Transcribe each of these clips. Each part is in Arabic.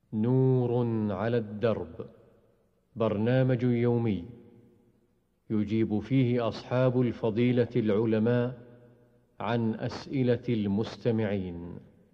نور على الدرب، برنامج يومي يجيب فيه أصحاب الفضيلة العلماء عن أسئلة المستمعين.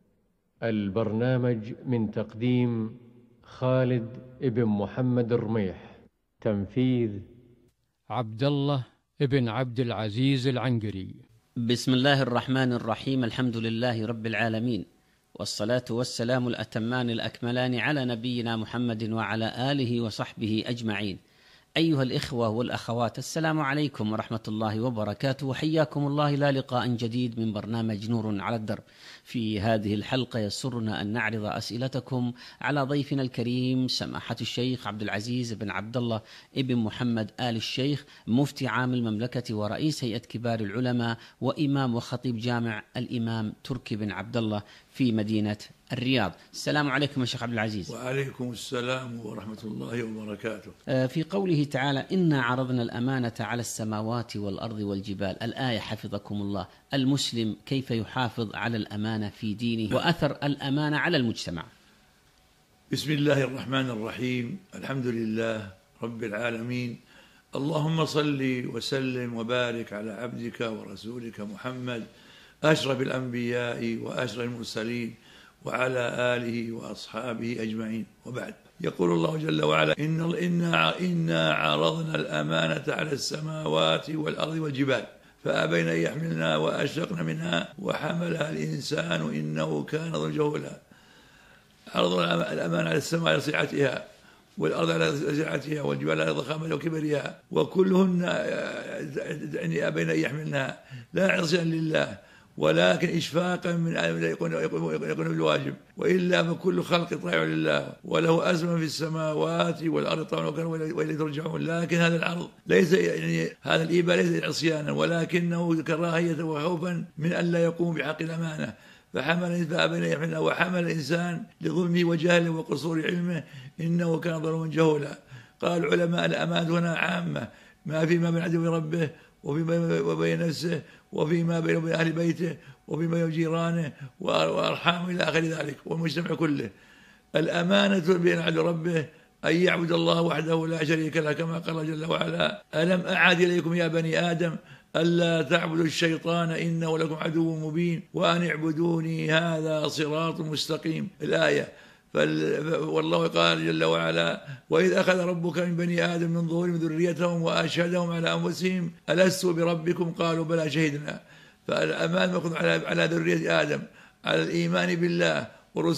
البرنامج من تقديم خالد ابن محمد الرميح، تنفيذ عبد الله ابن عبد العزيز العنقري. بسم الله الرحمن الرحيم. الحمد لله رب العالمين، والصلاة والسلام الأتمان الأكملان على نبينا محمد وعلى آله وصحبه أجمعين. أيها الإخوة والأخوات، السلام عليكم ورحمة الله وبركاته، وحياكم الله إلى لقاء جديد من برنامج نور على الدرب. في هذه الحلقة يسرنا أن نعرض أسئلتكم على ضيفنا الكريم سماحة الشيخ عبد العزيز بن عبد الله ابن محمد آل الشيخ، مفتي عام المملكة ورئيس هيئة كبار العلماء وإمام وخطيب جامع الإمام تركي بن عبد الله في مدينة الرياض. السلام عليكم يا شيخ عبد العزيز. وعليكم السلام ورحمة الله وبركاته. في قوله تعالى: إنا عرضنا الأمانة على السماوات والأرض والجبال، الآية حفظكم الله، المسلم كيف يحافظ على الأمانة في دينه وأثر الأمانة على المجتمع؟ بسم الله الرحمن الرحيم. الحمد لله رب العالمين، اللهم صل وسلم وبارك على عبدك ورسولك محمد أشرف الأنبياء وأشرف المرسلين وعلى آله وأصحابه أجمعين، وبعد. يقول الله جل وعلا: إنا عرضنا الأمانة على السماوات والأرض والجبال فأبين أن يحملنها وأشفقن منها وحملها الإنسان إنه كان ظلوما جهولا. عرضنا الأمانة على السماء على صحتها، والأرض على سعتها، والجبال على ضخامتها وكبرها، وكلهن أبين أن يحملنها لا عصيان لله ولكن إشفاقا من أن يكون بالواجب، وإلا فكل خلق طائع لله وله أزمة في السماوات والأرض طبعا وإليه ترجعون. لكن هذا العرض ليس هذا الإيباء ليس عصيانا، ولكنه كراهية وخوفا من أن لا يقوم بحق الأمانة، فأبين أن يحملها وحمل الإنسان لظلمه وجهله وقصور علمه إنه كان ظلوما جهولا. قال العلماء: الأمانة هنا عامة، ما فيما بين عبده وربه، وفيما بين نفسه، وفيما بين أهل بيته، وفيما بين جيرانه وأرحامه إلى آخر ذلك، والمجتمع كله. الأمانة بين عبد ربه أن يعبد الله وحده لا شريك له، كما قال جل وعلا: ألم أعهد إليكم يا بني آدم ألا تعبدوا الشيطان إنه لكم عدو مبين وأن اعبدوني هذا صراط مستقيم. الآية. والله قال جل وعلا: وإذ أخذ ربك من بني آدم من ظهورهم ذريتهم وأشهدهم على أنفسهم ألست بربكم قالوا بلى شهدنا. فالأمان مأخوذ على ذرية آدم، على الإيمان بالله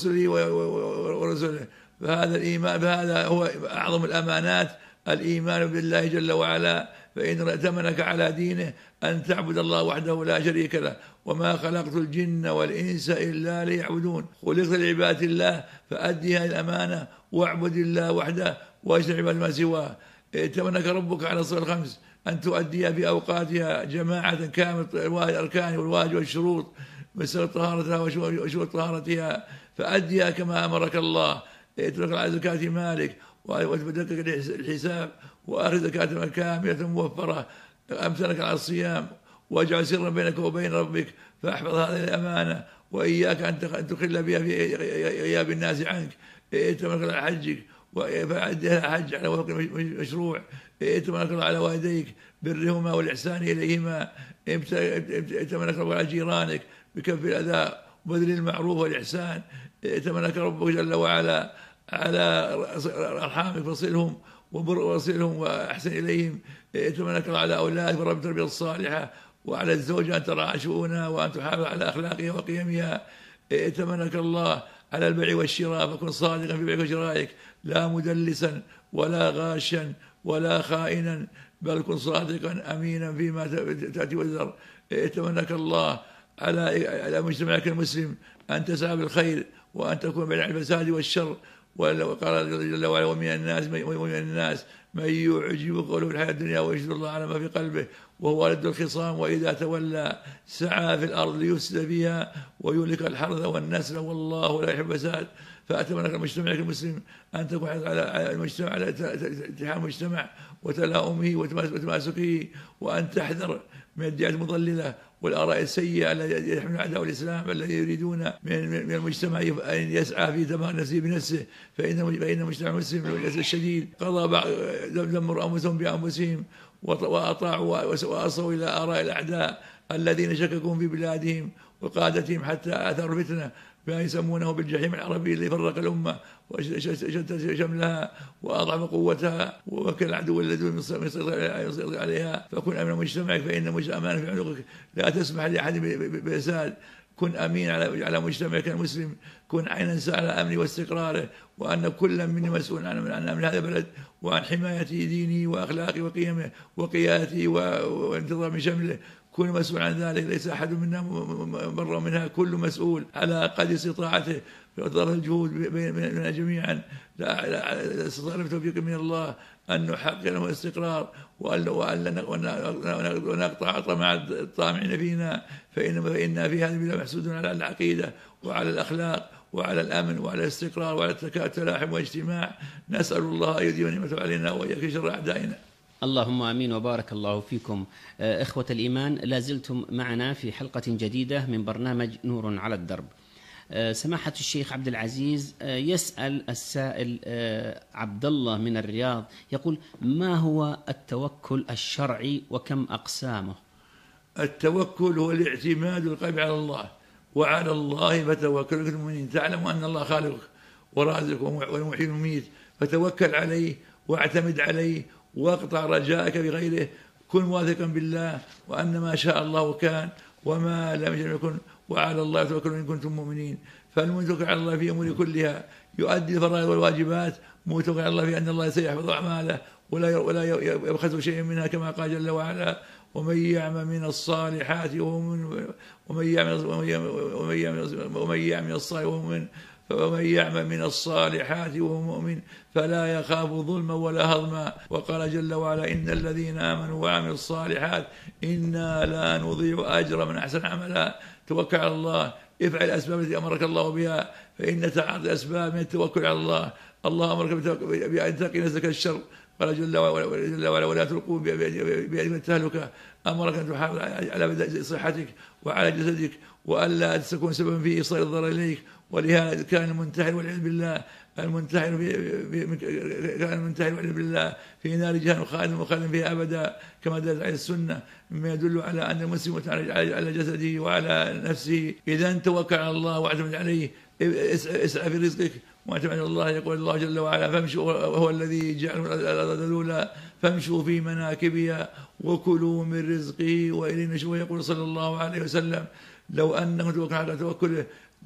ورسله. فهذا هو أعظم الأمانات، الإيمان بالله جل وعلا. فإن ائتمنك على دينه أن تعبد الله وحده لا شريك له، وما خلقت الجن والإنس إلا ليعبدون. خلقت لعبادة الله فأدي هذه الأمانة واعبد الله وحده واجتنب ما سواه. ائتمنك ربك على الصلاة الخمس أن تؤديها في أوقاتها جماعة كاملة، الأركان والواجب والشروط، مسألة طهارتها وشروط طهارتها، فأديها كما أمرك الله. ائتمنك على زكاة مالك وتدقق الحساب، وآخذ زكاة كاملة موفرة. أمثلك على الصيام، واجعل سرا بينك وبين ربك، فاحفظ هذه الأمانة وإياك أن تخل بها في غياب الناس عنك. ائتمنك على حجك فأديها حج على وفق مشروع. ائتمنك على والديك برهما والإحسان إليهما. ائتمنك على جيرانك بكف الأذى وبذل المعروف والإحسان. ائتمنك ربك جل وعلا على أرحامك فصلهم وصلهم وأحسن إليهم. ائتمنك على أولادك برب التربية الصالحة، وعلى الزوجة أن ترعى شؤونها وأن تحافظ على أخلاقها وقيمها. ائتمنك الله على البيع والشراء، فكن صادقا في بيعك وشرائك، لا مدلسا ولا غاشا ولا خائنا، بل كن صادقا أمينا فيما تأتي وتذر. ائتمنك الله على مجتمعك المسلم أن تسعى بالخير وأن تكون بين الفساد والشر. وقال جل وعلا: ومن الناس من يعجب قوله في الحياة الدنيا ويشهد الله على ما في قلبه وهو لد الخصام وإذا تولى سعى في الأرض ليفسد فيها ويهلك الحرث والنسل والله لا يحب الفساد. فأتمنى المجتمع المسلم أن تكون على المجتمع، على اتحاد المجتمع وتلاؤمه وتماسكه، وأن تحذر من الدعاية المضللة والآراء السيئة التي يحمل أعداء الإسلام الذي يريدون من المجتمع أن يسعى في دمار نفسه بنفسه، فإن المجتمع المسلم للأسف الشديد دمروا أنفسهم بأنفسهم وأطاعوا وأصوا إلى آراء الأعداء الذين شككوا في بلادهم وقادتهم حتى أثاروا الفتنة بما يسمونه بالجحيم العربي اللي فرق الأمة وشتت شملها وأضعف قوتها ومكن العدو الذي يسيطر عليها. فكن أمين مجتمعك فإن أمان في عنقك، لا تسمح لأحد بإفساد. كن أمين على مجتمعك المسلم، كن عينا على أمنه واستقراره، وأن كل مني مسؤول عن أمن هذا البلد وعن حماية دينه وأخلاقه وقيمه وقيادته وانتظام شمله. كل مسؤول عن ذلك، ليس أحد منا بر منها، كل مسؤول على قدر استطاعته، وتظهر الجهود بيننا جميعا. لا استطاع بتوفيق من الله أن نحقق له الاستقرار ونقطع طمع الطامعين فينا، فإن في هذه البلاد محسودون على العقيدة وعلى الأخلاق وعلى الأمن وعلى الاستقرار وعلى التلاحم والاجتماع. نسأل الله أن يديم نعمته علينا وإياك شر أعدائنا. اللهم آمين وبارك الله فيكم. إخوة الإيمان، لازلتم معنا في حلقة جديدة من برنامج نور على الدرب. سماحة الشيخ عبد العزيز، يسأل السائل عبد الله من الرياض، يقول: ما هو التوكل الشرعي وكم أقسامه؟ التوكل هو الاعتماد القلب على الله، وعلى الله فتوكل المؤمنين. تعلم أن الله خالقك ورازقك والمحيي والمميت، فتوكل عليه واعتمد عليه واقطع رجاءك بغيره. كن واثقا بالله وأن ما شاء الله كان وما لم يكن، وعلى الله توكلوا إن كنتم مؤمنين. فالمتوكل على الله في أمور كلها يؤدي الفرائض والواجبات، متوكل على الله في أن الله سيحفظ أعماله ولا يبخس شيء منها، كما قال جل وعلا: ومن يعمل من الصالحات ومن يعمل من الصالحات وهو مؤمن فلا يخاف ظلما ولا هضما. وقال جل وعلا: إن الذين آمنوا وعملوا الصالحات إنا لا نضيع أجر من أحسن عملا. توكل على الله، افعل الأسباب التي أمرك الله بها، فإن تعاطي الأسباب من التوكل على الله. الله أمرك بأن تقي نفسك الشر، قال جل وعلا: ولا تلقوا بأيديكم التهلكة. أمرك أن تحافظ على صحتك وعلى جسدك وألا تكون سببا في إيصال الضرر إليك. ولهذا كان المنتحر والعياذ بالله في نار جهنم خالدا فيها أبدا، كما دلت على السنة، مما يدل على أن المسلم على جسده وعلى نفسه. إذا توكل على الله واعتمد عليه، اسعى في رزقك واعتمد على الله. يقول الله جل وعلا: فامشوا، هو الذي جعل الأرض ذلولا فامشوا في مناكبها وكلوا من رزقه وإليه النشور. يقول صلى الله عليه وسلم: لو أنكم توكلوا على توكله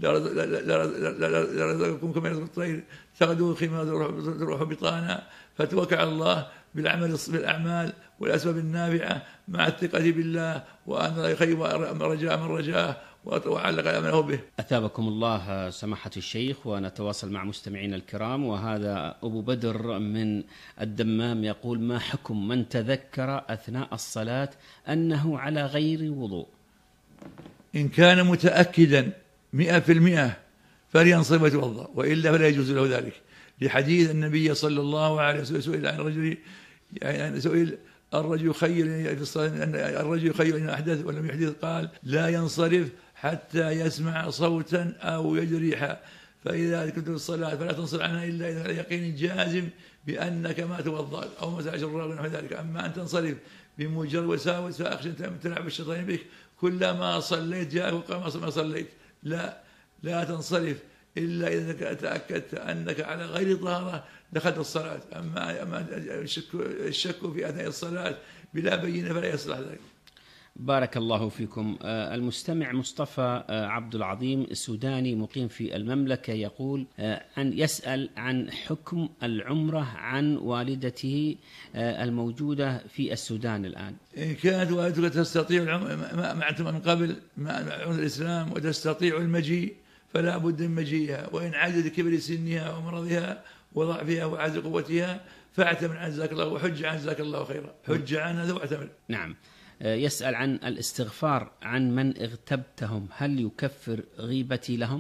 لرزقكم كما يرزق الطير تغدو خيمة تروح بطانا. فتوكل على الله بالأعمال والأسباب النافعة مع الثقة بالله، وأن خير رجاء من رجاه وعلق أمله به. أثابكم الله سماحة الشيخ. ونتواصل مع مستمعين الكرام، وهذا أبو بدر من الدمام يقول: ما حكم من تذكر أثناء الصلاة أنه على غير وضوء؟ إن كان متأكدا 100% فلينصرف ويتوضأ، وإلا فلا يجوز له ذلك، لحديث النبي صلى الله عليه وسلم سئل عن الرجل، سئل الرجل يخيل في الصلاة أن الرجل يخيل إن أحدث ولم يحدث، قال: لا ينصرف حتى يسمع صوتا أو يجد ريحا، فإذا كنت في الصلاة فلا تنصرف عنها إلا إذا اليقين جازم بأنك ما توضأت أو ما سعى الراغب ونحو ذلك. أما أن تنصرف بمجرد وساوس فأخشى أن تلعب الشيطان بك، كلما صليت جاءك وقال ما صليت. لا تنصرف إلا إذا تأكدت أنك على غير طهارة دخلت الصلاة. أما الشك في أثناء الصلاة بلا بينة فلا يصلح ذلك. بارك الله فيكم. المستمع مصطفى عبد العظيم السوداني مقيم في المملكة يقول يسأل عن حكم العمرة عن والدته الموجودة في السودان الآن. إن كانت والدتك تستطيع العمرة من قبل مع الإسلام وتستطيع المجيء فلا بد من مجيئها، وإن عجز كبر سنها ومرضها وضعفها وعجز قوتها فاعتمر عن جزاك الله وحج عن جزاك الله خيرا، حج عن هذا واعتمر. نعم. يسأل عن الاستغفار عن من اغتبتهم، هل يكفر غيبتي لهم؟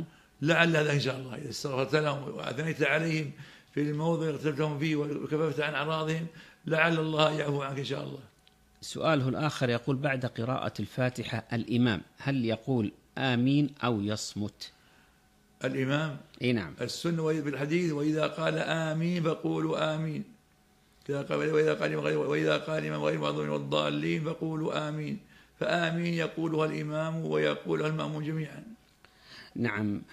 لعل هذا إن شاء الله إذا استغفرت لهم وأثنيت عليهم في الموضع اغتبتهم فيه وكففت عن أعراضهم لعل الله يعفو عنك إن شاء الله. سؤاله الآخر يقول: بعد قراءة الفاتحة الإمام هل يقول آمين أو يصمت؟ الإمام أي نعم. السنة بالحديث: وإذا قال آمين فقولوا آمين، وإذا قال إمام غير المغضوب والضالين فقولوا آمين، فآمين يقولها الإمام ويقولها المأمون جميعا. نعم.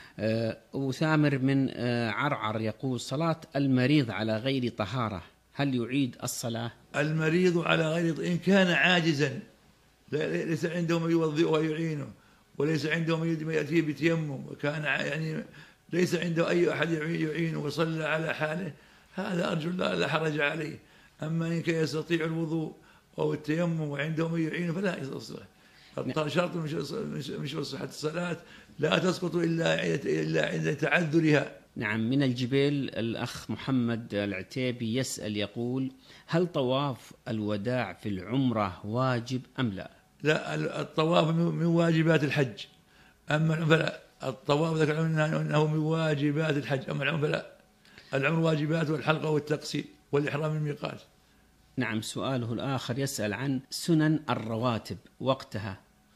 وثامر من عرعر يقول: صلاة المريض على غير طهارة هل يعيد الصلاة؟ المريض على غير إن كان عاجزا ليس عنده من يوضئه ويعينه، وليس عنده من يأتيه بتيمم، وكان يعني ليس عنده أي أحد يعينه وصلى على حاله، هذا أرجو الله لا حرج عليه. أما إن كان يستطيع الوضوء أو التيمم وعنده من يعينه فلا يصلح. شرط من شروط صحة الصلاة لا تسقط إلا عند تعذرها. نعم. من الجبيل الأخ محمد العتيبي يسأل يقول: هل طواف الوداع في العمرة واجب أم لا؟ لا، الطواف من واجبات الحج، أما العمرة فلا. الطواف ذكر أنه من واجبات الحج، أما العمرة فلا. العمر واجبات والحلقة والتقصير والإحرام من الميقات. نعم. سؤاله الآخر يسأل عن سنن الرواتب وقتها: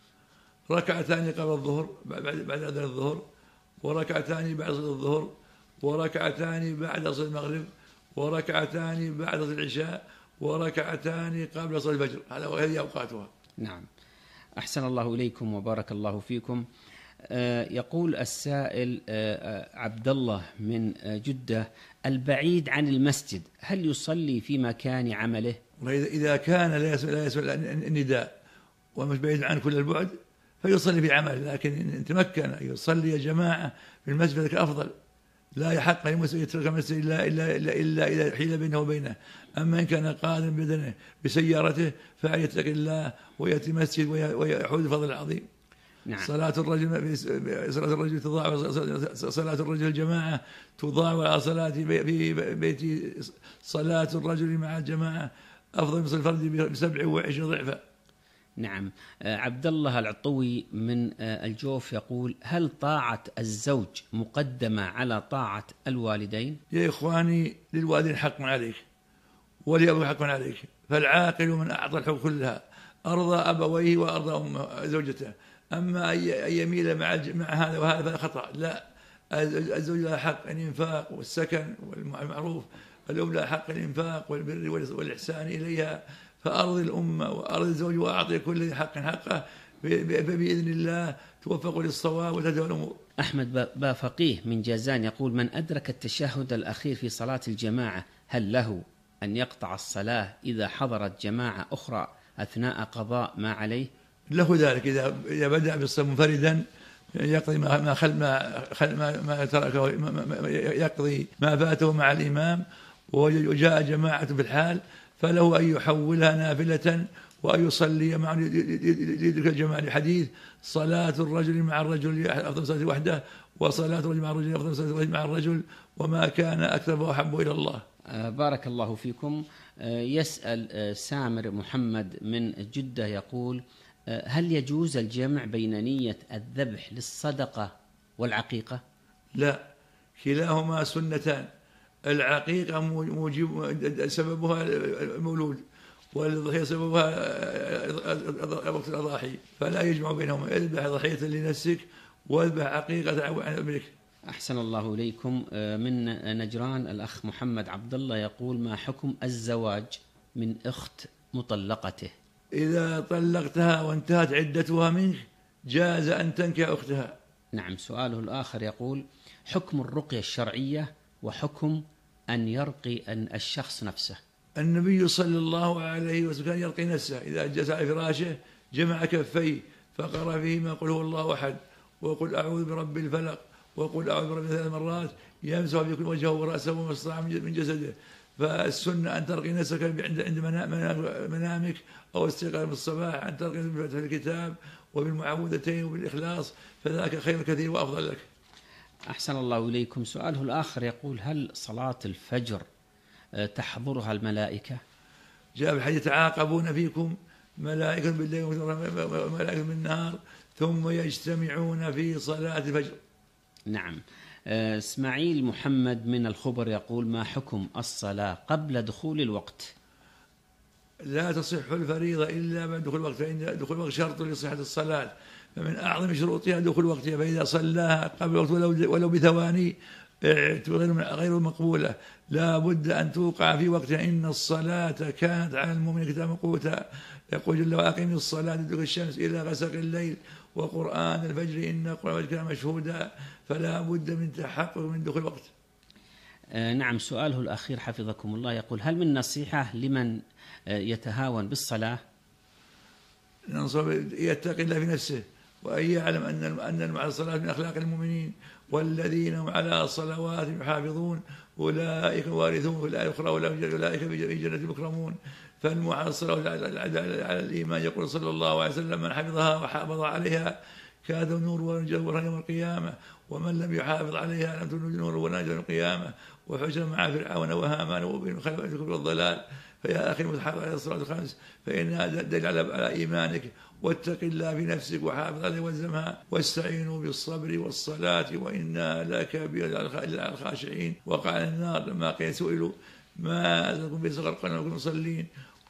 ركعتان قبل الظهر بعد أذان الظهر، وركعتان بعد صلاة الظهر، وركعتان بعد صلاة المغرب، وركعتان بعد صلاة العشاء، وركعتان قبل صلاة الفجر. هذه أوقاتها. نعم. أحسن الله إليكم وبارك الله فيكم. يقول السائل عبد الله من جدة: البعيد عن المسجد هل يصلي في مكان عمله؟ إذا كان لا يسمع النداء ومش بعيد عن كل البعد فيصلي في عمله، لكن إن تمكن أن يصلي جماعة في المسجد ذلك أفضل. لا يحق للمسلم يترك المسجد إلا إذا حيل بينه وبينه. أما إن كان قادم بدنه بسيارته فليتق الله ويأتي المسجد ويحوز الفضل العظيم. نعم. صلاة الرجل تضاعف، صلاة الرجل الجماعة تضاعف على صلاة في بيت. صلاة الرجل مع الجماعة أفضل من صلاة الفرد ب27 ضعفا. نعم. عبد الله العطوي من الجوف يقول: هل طاعة الزوج مقدمة على طاعة الوالدين؟ يا إخواني، للوالدين حق عليك ولأبوه حق عليك، فالعاقل من أعطى الحقوق كلها، أرضى أبويه وأرضى زوجته. أما أن يميل مع هذا وهذا فهذا خطأ. لا، الزوج له حق الإنفاق والسكن والمعروف، الأم لها حق الإنفاق والبر والإحسان إليها، فأرض الأمة وأرض الزوج وأعطي كل ذي حق حقه، فبإذن الله توفقوا للصواب وتهدوا الأمور. أحمد بافقيه من جازان يقول: من أدرك التشهد الأخير في صلاة الجماعة هل له أن يقطع الصلاة إذا حضرت جماعة أخرى أثناء قضاء ما عليه؟ له ذلك إذا بدأ بالصلاة منفردا يقضي ما تركه، يقضي ما فاته مع الإمام، وجاء جماعة في الحال فله أن يحولها نافلة وأن يصلي مع يدرك الجماعة. الحديث: صلاة الرجل مع الرجل أفضل صلاة وحده، وصلاة الرجل مع الرجل أفضل صلاة مع الرجل، وما كان أكثر وأحب إلى الله. بارك الله فيكم. يسأل سامر محمد من جدة يقول: هل يجوز الجمع بين نية الذبح للصدقة والعقيقة؟ لا، كلاهما سنتان. العقيقة موجب سببها المولود، والضحية سببها وقت الأضاحي، فلا يجمع بينهما. اذبح ضحية لنفسك واذبح عقيقة عن ابنك. أحسن الله إليكم. من نجران الأخ محمد عبد الله يقول: ما حكم الزواج من أخت مطلقته؟ إذا طلقتها وانتهت عدتها منك جاز أن تنكح أختها. نعم. سؤاله الآخر يقول: حكم الرقية الشرعية وحكم أن يرقي الشخص نفسه. النبي صلى الله عليه وسلم كان يرقي نفسه إذا جلس على فراشه، جمع كفيه فقرأ فيهما قل هو الله أحد، وقل أعوذ برب الفلق، وقل أعوذ برب 3 مرات، يمسح بكل وجهه ورأسه وما استطاع من جسده. فالسنة أن ترقي نفسك عند منامك أو استيقاظ الصباح، أن ترقي بفتح الكتاب وبالمعوذتين وبالإخلاص، فذاك خير كثير وأفضل لك. أحسن الله إليكم. سؤاله الآخر يقول: هل صلاة الفجر تحضرها الملائكة؟ جاء بالحديث: يتعاقبون فيكم ملائكة بالليل وملائكة بالنهار ثم يجتمعون في صلاة الفجر. نعم. إسماعيل محمد من الخبر يقول: ما حكم الصلاة قبل دخول الوقت؟ لا تصح الفريضة إلا بعد دخول الوقت، فإن دخول الوقت شرط لصحة الصلاة، فمن أعظم شروطها دخول وقتها، فإذا صلاها قبل الوقت ولو بثواني غير مقبولة، لا بد أن توقع في وقتها. إن الصلاة كانت على المؤمن كتابا موقوتا، يقول جل وعلا: أقم الصلاة لدلوك الشمس إلى غسق الليل وقرآن الفجر إن قرآن الفجر كان مشهودا، فلا بد من تحقق من دخول الوقت. نعم. سؤاله الأخير حفظكم الله يقول: هل من نصيحة لمن يتهاون بالصلاة؟ ننصب يتقي الله في نفسه، وأن يعلم أن مع الصلاة من أخلاق المؤمنين، والذين هم على صلواتهم يحافظون أولئك وارثون في الآية الأخرى أولئك في جنة مكرمون. فالمحصلة على الإيمان، يقول صلى الله عليه وسلم: من حفظها وحافظ عليها كاد نور ونجا يوم القيامة، ومن لم يحافظ عليها لم تكن نور ونجا يوم القيامة. وحشر مع فرعون وهامان وبين خلف الضلال. فيا أخي المتحافظ على الصلاة الخمس فإنها دليل على إيمانك، واتق الله في نفسك وحافظ عليها والزمها، واستعينوا بالصبر والصلاة وإنا لكبير على الخاشعين. وقال النار لما قيل سئلوا ما أزلكم به صغر قلنا وكم مصلين،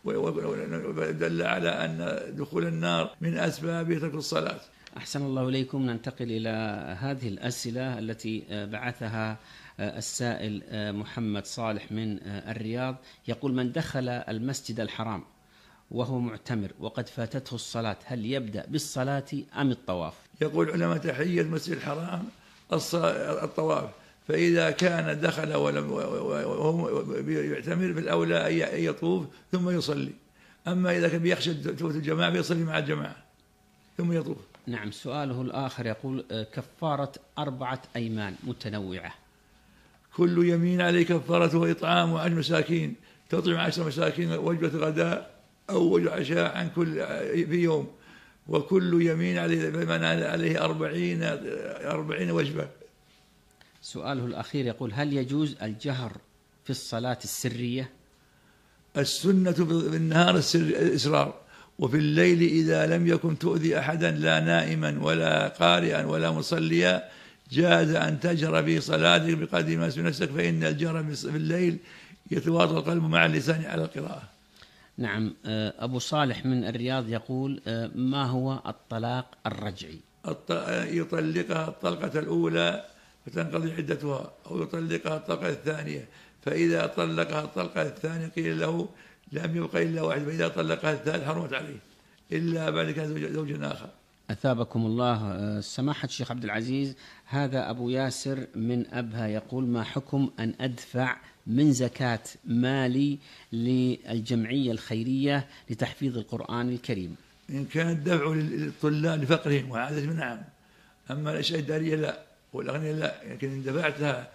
ودل على أن دخول النار من أسباب ترك الصلاة. أحسن الله إليكم. ننتقل إلى هذه الأسئلة التي بعثها السائل محمد صالح من الرياض، يقول: من دخل المسجد الحرام وهو معتمر وقد فاتته الصلاة، هل يبدأ بالصلاة أم الطواف؟ يقول علماء تحية المسجد الحرام الطواف، فإذا كان دخل وهو يعتمر فالأولى أن يطوف ثم يصلي، أما إذا كان بيخشى تفوت الجماعة بيصلي مع الجماعة ثم يطوف. نعم. سؤاله الآخر يقول: كفارة 4 أيمان متنوعة. كل يمين عليه كفارته إطعام 10 مساكين، تطعم 10 مساكين وجبة غداء أو وجبة عشاء عن كل في يوم، وكل يمين عليه 40 وجبة. سؤاله الأخير يقول: هل يجوز الجهر في الصلاة السرية؟ السنة في النهار الإسرار، وفي الليل إذا لم يكن تؤذي أحدا لا نائما ولا قارئا ولا مصليا جاز أن تجهر في صلاتك بقدر ما نفسك، فإن الجهر في الليل يتواطى القلب مع اللسان على القراءة. نعم. أبو صالح من الرياض يقول: ما هو الطلاق الرجعي؟ يطلقها الطلقة الأولى فتنقضي عدتها، أو يطلقها الطلقة الثانية، فإذا طلقها الطلقة الثانية قيل له لم يبقى إلا واحد، فإذا طلقها الثالث حرمت عليه إلا بعد كان زوجا آخر. أثابكم الله. سماحة الشيخ عبد العزيز، هذا أبو ياسر من أبها يقول: ما حكم أن أدفع من زكاة مالي للجمعية الخيرية لتحفيظ القرآن الكريم؟ إن كان الدفع للطلاب لفقرهم وعادتهم نعم، أما الأشياء الدارية لا، والأغنياء لا. لكن إن دفعتها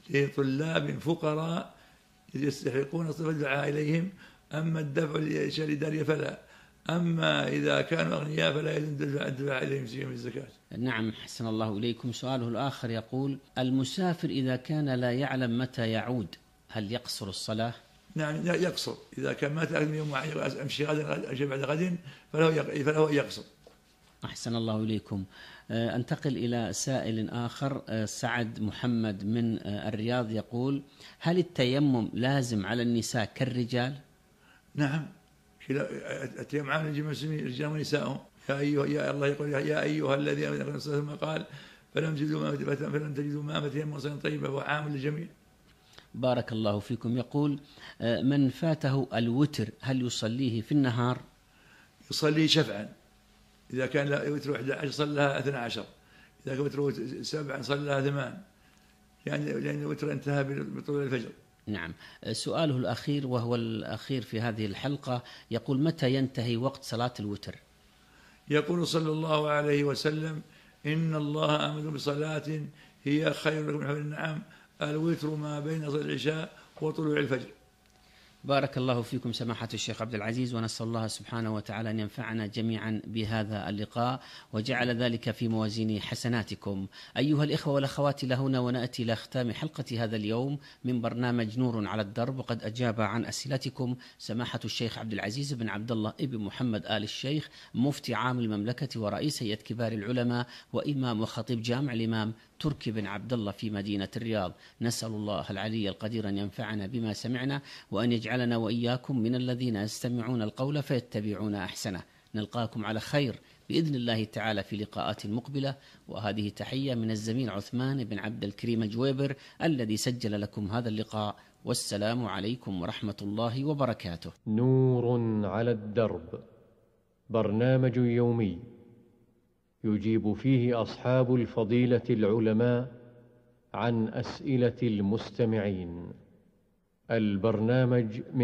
لطلاب فقراء يستحقون صفة الدعاء إليهم، أما الدفع للأشياء الإدارية فلا. أما إذا كانوا أغنياء فلا يجوز الدفع إليهم شيء من الزكاة. نعم. حسن الله إليكم. سؤاله الآخر يقول: المسافر إذا كان لا يعلم متى يعود هل يقصر الصلاة؟ نعم يقصر، إذا كان ما تعلم يوم أمشي غدا أمشي بعد غد فله يقصر. أحسن الله إليكم. أنتقل إلى سائل آخر، سعد محمد من الرياض يقول: هل التيمم لازم على النساء كالرجال؟ نعم، التيمم عام للمسلمين رجال ونساء. يا الله يقول: يا أيها الذين آمنوا ثم قال فلم تجدوا ماء فتيمموا صعيدا طيبا، وعام للجميع. بارك الله فيكم. يقول: من فاته الوتر هل يصليه في النهار؟ يصلي شفعا، إذا كان وتر 11 صلىها 12، إذا كان وتر 7 صلىها 8، يعني لأن الوتر انتهى بطلوع الفجر. نعم. سؤاله الأخير وهو الأخير في هذه الحلقة يقول: متى ينتهي وقت صلاة الوتر؟ يقول صلى الله عليه وسلم: إن الله أمر بصلاة هي خير لكم من حمر النعم، الوتر ما بين صلاة العشاء وطلوع الفجر. بارك الله فيكم سماحة الشيخ عبد العزيز، ونسأل الله سبحانه وتعالى أن ينفعنا جميعا بهذا اللقاء وجعل ذلك في موازين حسناتكم. أيها الإخوة والأخوات، لهنا ونأتي إلى ختام حلقة هذا اليوم من برنامج نور على الدرب، وقد أجاب عن أسئلتكم سماحة الشيخ عبد العزيز بن عبد الله ابن محمد آل الشيخ، مفتي عام المملكة ورئيس هيئة كبار العلماء وإمام وخطيب جامع الإمام تركي بن عبد الله في مدينة الرياض. نسأل الله العلي القدير أن ينفعنا بما سمعنا، وأن يجعلنا وإياكم من الذين يستمعون القول فيتبعون أحسنه. نلقاكم على خير بإذن الله تعالى في لقاءات مقبلة. وهذه تحية من الزميل عثمان بن عبد الكريم الجويبر الذي سجل لكم هذا اللقاء، والسلام عليكم ورحمة الله وبركاته. نور على الدرب، برنامج يومي يجيب فيه أصحاب الفضيلة العلماء عن أسئلة المستمعين. البرنامج